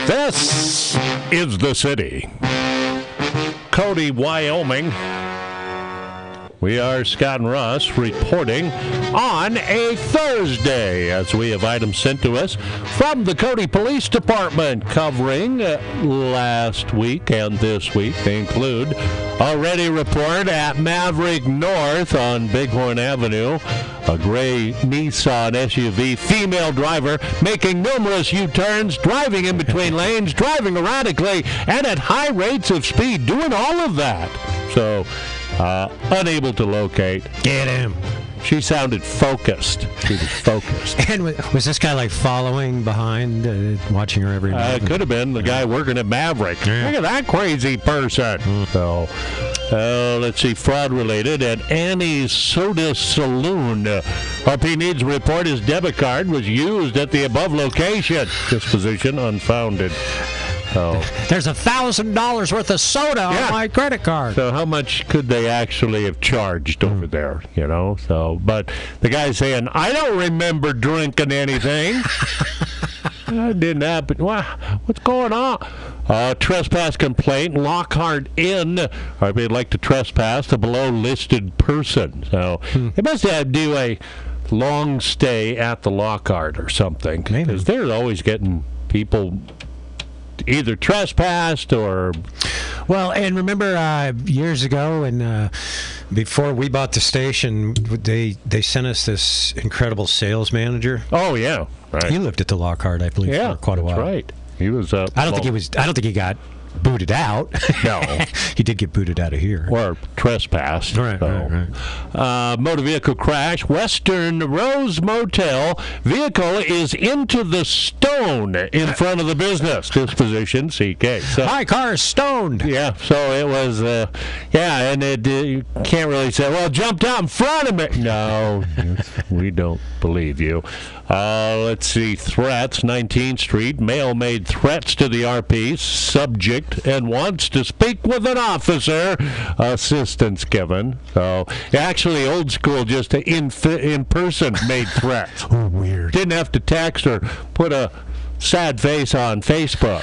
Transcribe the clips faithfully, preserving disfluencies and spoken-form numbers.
This is the city. Cody, Wyoming. We are Scott and Russ reporting on a Thursday as we have items sent to us from the Cody Police Department covering uh, last week and this week. They include a ready report at Maverick North on Bighorn Avenue. A gray Nissan S U V female driver making numerous U-turns, driving in between lanes, driving erratically, and at high rates of speed, doing all of that. So, uh, unable to locate. Get him. She sounded focused. She was focused. And was this guy like following behind, uh, watching her every night? Uh, it could have been the guy working at Maverick. Yeah. Look at that crazy person. Mm. So, uh, let's see, fraud related at Annie's Soda Saloon. Uh, R P needs a report his debit card was used at the above location. Disposition unfounded. Oh. There's a thousand dollars worth of soda yeah. on my credit card. So how much could they actually have charged over there? You know. So, but the guy's saying, "I don't remember drinking anything. That didn't happen. Wow, what's going on?" Uh, trespass complaint. Lockhart Inn. I'd like to trespass the below listed person. So hmm. they must have to do a long stay at the Lockhart or something because they're always getting people either trespassed or... Well, and remember uh, years ago, and uh, before we bought the station, they they sent us this incredible sales manager. Oh yeah, right. He lived at the Lockhart, I believe, yeah, for quite a while. That's right. He was. Uh, I don't think he was. I don't think he got booted out. No, he did get booted out of here. Or trespassed. Right, so. right, right. Uh, motor vehicle crash. Western Rose Motel. Vehicle is into the stone in front of the business. Disposition C K. So, my car is stoned. Yeah, so it was, uh, yeah, and it, uh, you can't really say, well, jumped out in front of me. No, we don't believe you. Uh, let's see, threats, nineteenth Street. Male made threats to the R P. Subject and wants to speak with an officer. Assistance given. So, actually, old school, just in, in person made threats. Oh, weird. Didn't have to text or put a sad face on Facebook.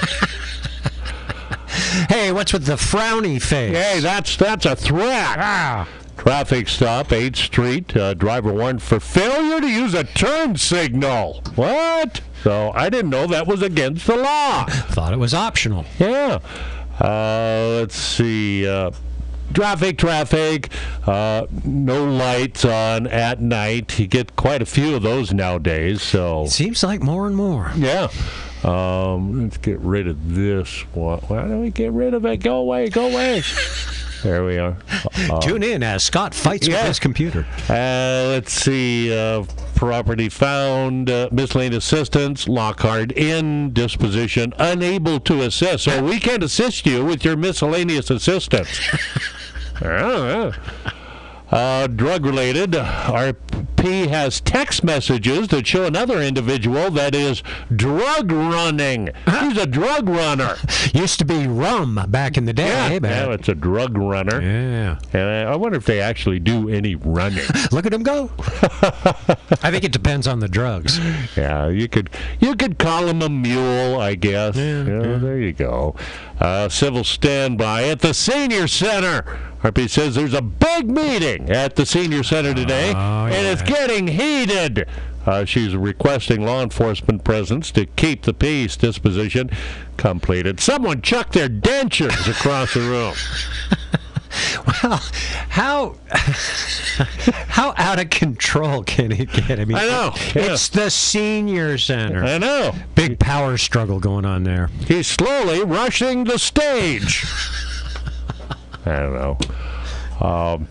Hey, what's with the frowny face? Hey, that's that's a threat. Ah. Traffic stop, eighth Street. Uh, driver warned for failure to use a turn signal. What? So I didn't know that was against the law. Thought it was optional. Yeah. Uh, let's see. Uh, traffic, traffic. Uh, no lights on at night. You get quite a few of those nowadays. So it seems like more and more. Yeah. Um, let's get rid of this one. Why don't we get rid of it? Go away. Go away. There we are. Uh, Tune in as Scott fights yeah. with his computer. Uh, let's see. Uh, property found. Uh, miscellaneous assistance. Lockhart Inn. Disposition unable to assist. So we can't assist you with your miscellaneous assistance. uh, uh, drug-related. R P has text messages that show another individual that is drug running. He's a drug runner. Used to be rum back in the day. Yeah, but... now it's a drug runner. Yeah. And I wonder if they actually do any running. Look at him go. I think it depends on the drugs. Yeah, you could you could call him a mule, I guess. Yeah, you know, yeah. There you go. Uh, civil standby at the Senior Center. R P says there's a big meeting at the Senior Center today, oh, and yeah. it's getting heated. Uh, she's requesting law enforcement presence to keep the peace. Disposition completed. Someone chucked their dentures across the room. Well, how how out of control can it get? I mean, I know. Yeah. It's the Senior Center. I know. Big power struggle going on there. He's slowly rushing the stage. I don't know. Um,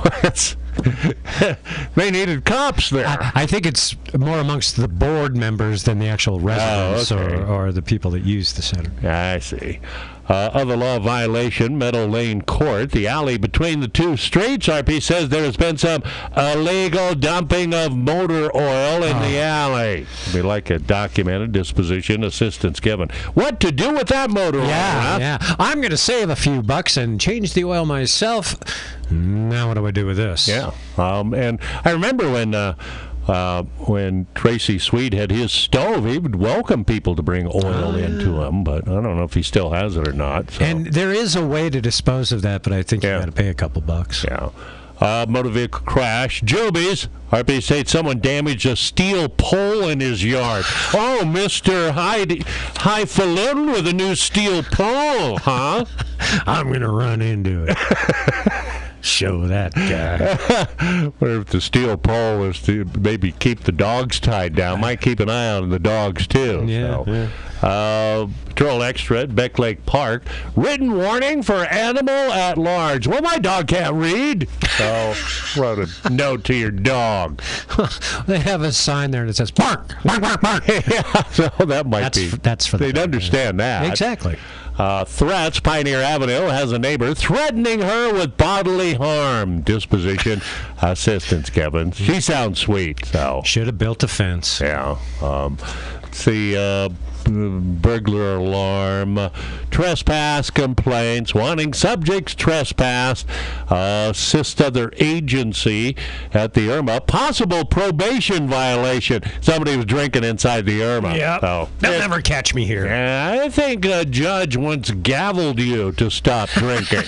they needed cops there. I, I think it's more amongst the board members than the actual residents oh, okay. or, or the people that use the center. I see. Uh, other law violation, Meadow Lane Court, the alley between the two streets. R P says there has been some illegal dumping of motor oil in oh. the alley. It'd be like a documented disposition, assistance given. What to do with that motor yeah, oil? Huh? Yeah, I'm going to save a few bucks and change the oil myself. Now what do I do with this? Yeah, um, and I remember when... Uh, uh, when Tracy Sweet had his stove, he would welcome people to bring oil Oh, yeah. into him, but I don't know if he still has it or not. So. And there is a way to dispose of that, but I think Yeah. you got to pay a couple bucks. Yeah. Uh, motor vehicle crash. Jubies. R P State, someone damaged a steel pole in his yard. Oh, Mister High, Highfalutin with a new steel pole, huh? I'm going to run into it. Show that guy. Wonder if the steel pole is to maybe keep the dogs tied down. Might keep an eye on the dogs, too. Yeah, so. yeah. Uh, Patrol Extra at Beck Lake Park. Written warning for animal at large. Well, my dog can't read. So, wrote a note to your dog. They have a sign there that says, bark, bark, bark, bark. Yeah, so that might That's be. f- that's for the They'd dog, understand that. Exactly. Uh, threats. Pioneer Avenue has a neighbor threatening her with bodily harm. Disposition assistance, Kevin. She sounds sweet, so. Should have built a fence. Yeah. Um, see, uh, burglar alarm, uh, trespass complaints, wanting subjects trespass, uh, assist other agency at the Irma, possible probation violation. Somebody was drinking inside the Irma. Yep. So, They'll it- never catch me here. yeah, I think a judge once gavelled you to stop drinking.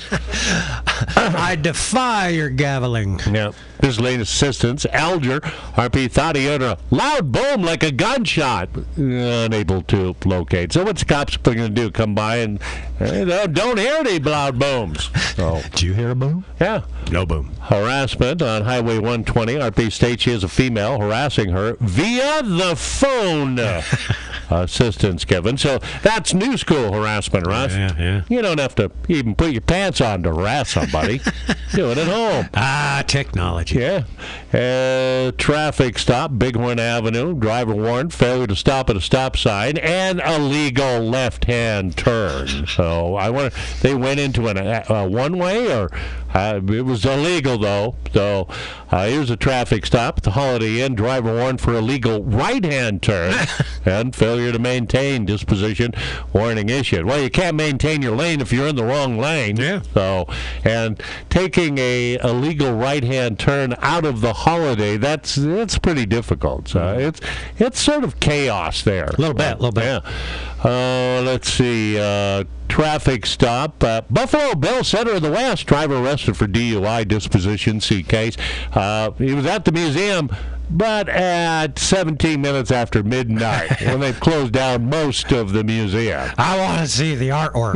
I defy your gaveling. Yeah. His latest assistance, Alger, R P thought he heard a loud boom like a gunshot. Unable to locate. So what's the cops going to do? Come by and uh, don't hear any loud booms. So, Did you hear a boom? yeah. No boom. Harassment on Highway one twenty. R P states she is a female harassing her via the phone. Assistance, Kevin. So that's new school harassment, Russ. Yeah, yeah. You don't have to even put your pants on to harass somebody. Do it at home. Ah, technology. Yeah. Uh, traffic stop, Bighorn Avenue. Driver warned, failure to stop at a stop sign, and illegal left-hand turn. So I wonder, they went into an, a, a one-way, or uh, it was illegal, though. So uh, here's a traffic stop at the Holiday Inn. Driver warned for illegal right-hand turn and failure to maintain disposition. Warning issued. Well, you can't maintain your lane if you're in the wrong lane. Yeah. So, and taking a illegal right-hand turn out of the Holiday, that's that's pretty difficult. So it's it's sort of chaos there. A Little bit, little bit. Yeah. Uh, let's see. Uh, traffic stop. Uh, Buffalo Bill, Center of the West. Driver arrested for D U I disposition. See case. Uh, he was at the museum, but at seventeen minutes after midnight, when they've closed down most of the museum. I want to see the artwork.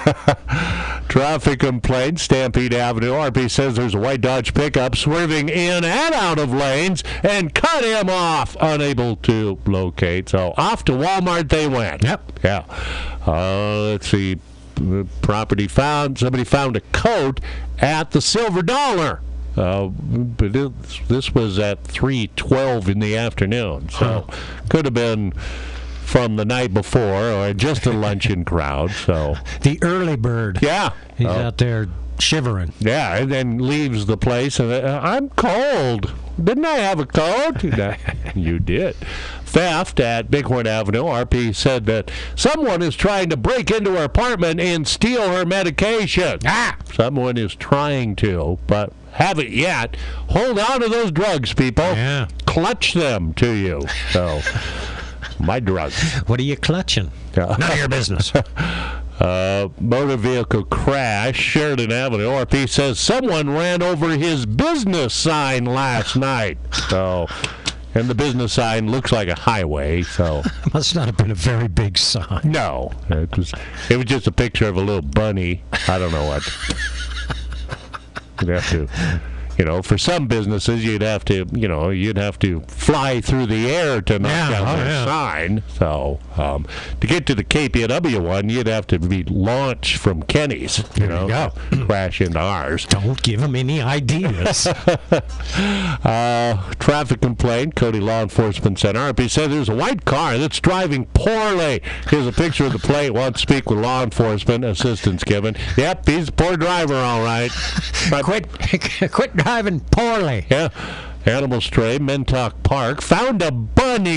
Traffic complaint, Stampede Avenue. R P says there's a white Dodge pickup swerving in and out of lanes and cut him off, unable to locate. So off to Walmart they went. Yep. Yeah. Uh, let's see. Property found. Somebody found a coat at the Silver Dollar. Uh, but it, this was at three twelve in the afternoon. So could have been from the night before or just a luncheon crowd. So The early bird. yeah. He's Uh, out there shivering. yeah, and then leaves the place, and uh, I'm cold. Didn't I have a coat? No, you did. Theft at Bighorn Avenue. R P said that someone is trying to break into her apartment and steal her medication. Ah! Someone is trying to, but haven't yet. Hold on to those drugs, people. Yeah. Clutch them to you. So, my drugs. What are you clutching? Yeah. None of your business. Uh, motor vehicle crash, Sheridan Avenue. R P says someone ran over his business sign last night. So, and the business sign looks like a highway. So, Must not have been a very big sign. no, it was it was just a picture of a little bunny. I don't know what. You'd have to, you know, for some businesses, you'd have to, you know, you'd have to fly through the air to knock Yeah, down oh, their yeah. sign. So, um, to get to the K P W one, you'd have to be launched from Kenny's, you There know, you go. to crash into ours. Don't give him any ideas. Uh, traffic complaint, Cody Law Enforcement Center. R P said there's a white car that's driving poorly. Here's a picture of the plate. Wants to speak with law enforcement. Assistance given. Yep, he's a poor driver, all right. But, quit, quit driving poorly. yeah. Animal stray, Mentock Park. Found a bunny.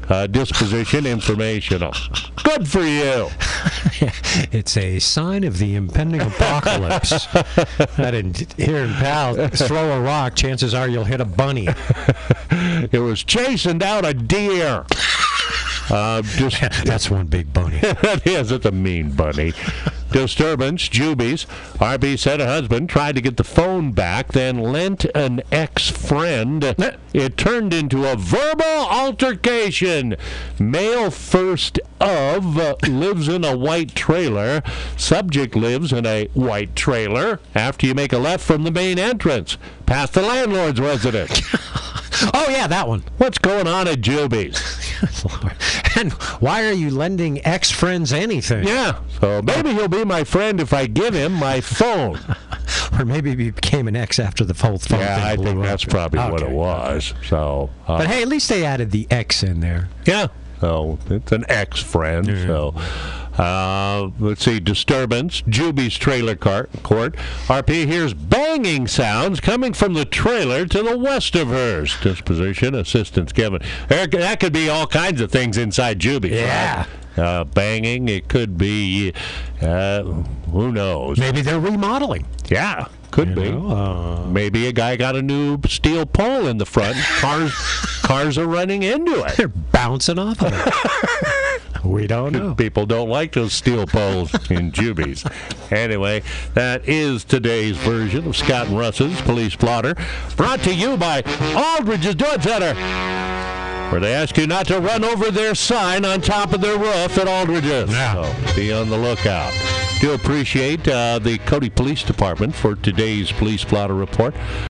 uh, disposition informational. Good for you. It's a sign of the impending apocalypse. I didn't hear him, pal. Throw a rock. Chances are you'll hit a bunny. It was chasing down a deer. Uh, just, That's one big bunny. That is. It's a mean bunny. Disturbance, Jubies. R B said her husband tried to get the phone back, then lent an ex-friend. It turned into a verbal altercation. Male first of uh, lives in a white trailer. Subject lives in a white trailer after you make a left from the main entrance, past the landlord's residence. Oh, yeah, that one. What's going on at Jubies? And why are you lending ex-friends anything? Yeah, so maybe he'll be my friend if I give him my phone. Or maybe he became an ex after the whole phone Yeah, thing I blew think up. that's probably what Okay. it was. So, uh, But hey, at least they added the X in there. yeah, so it's an ex-friend. Yeah. So, uh, let's see, disturbance, Juby's trailer car- court. R P hears banging sounds coming from the trailer to the west of hers. Disposition, assistance given. There, that could be all kinds of things inside Juby's. Yeah. Right? Uh, banging, it could be, uh, who knows? Maybe they're remodeling. Yeah, could You be. know, uh, Maybe a guy got a new steel pole in the front. Cars, cars are running into it. They're bouncing off of it. We don't know. People don't like those steel poles in Jubies. Anyway, that is today's version of Scott and Russ's Police Blotter, brought to you by Aldridge's Door Center, where they ask you not to run over their sign on top of their roof at Aldridge's. Yeah. So be on the lookout. Do appreciate uh, the Cody Police Department for today's Police Blotter Report.